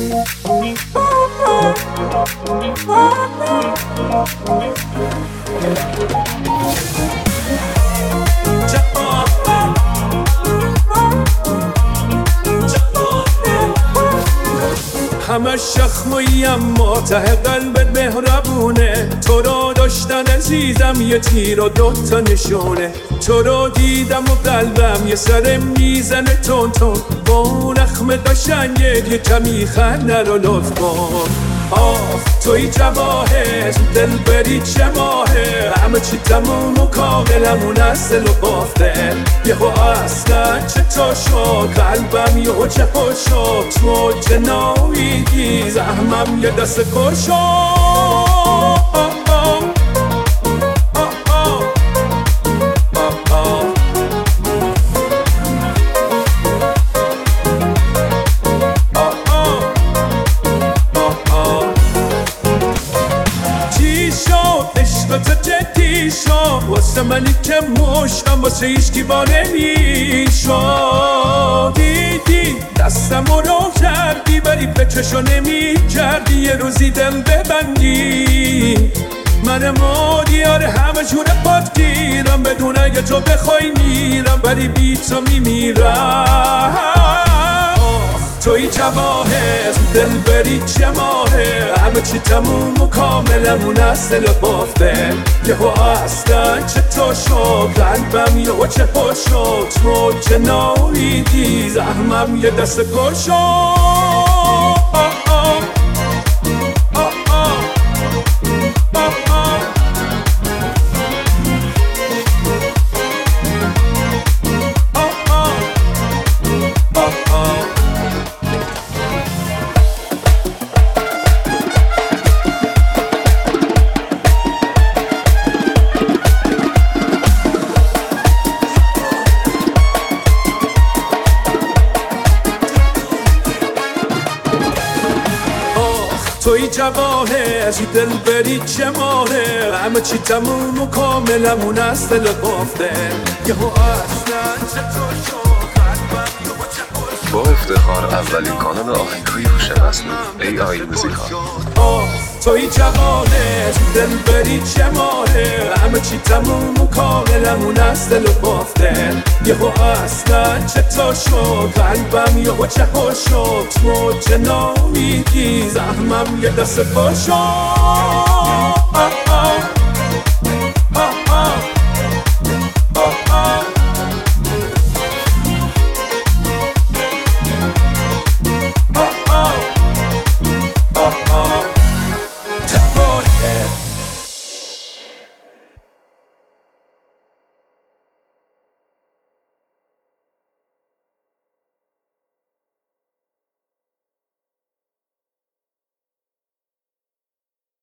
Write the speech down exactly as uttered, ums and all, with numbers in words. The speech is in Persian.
همه شخمایی اما ته قلبت مهربونه، تو رو داشتن عزیزم یه تیر و دوتا نشونه، تو رو دیدم و قلبم یه سر میزنه تون تون، با اون اخم قشنگت یه کمی خنده رو لطف کن. آه توی جواهر دل بری چه ماهه، همه چی تموم و کاملمون اصل و بافته، یه خو اصلا چه تا شد قلبم یه خو چه خو شد، تو چه ناویدی زحمم یه دست کشو. واسه منی که مشتم واسه ایشکی با نمیشد، دیدی دستم رو کردی ولی فکرشو نمی کردی یه روزی دل ببندی، من مادیار همه جور پات گیرم، بدون اگه تو بخوای میرم ولی بی تو میمیرم. توی جواهر دل بری چه ماهه، همه چی تموم و کاملمون اصل بافته، یه خو اصلا چه تا شد قلبم یه خو چه خو شد، تو چه ناویدی زحمم یه دست کشو. توی جواهر دل بری چه ماهه، همه چی تموم و کاملمون اصل بافته، یه خو اصلا چطور شد قلبم یه خو چه خو شد. با افتخار اولین کانال آهنگ‌های هوش مصنوعی ای آی موزیکال. توی جواهر دل بری چه ماهه، همه چی تموم و کاملمون اصل بافته، یه خو اصلا چطور شد قلبم یه خو چه خو شد، تو چه نامیدی زحمم یه دست پاشو.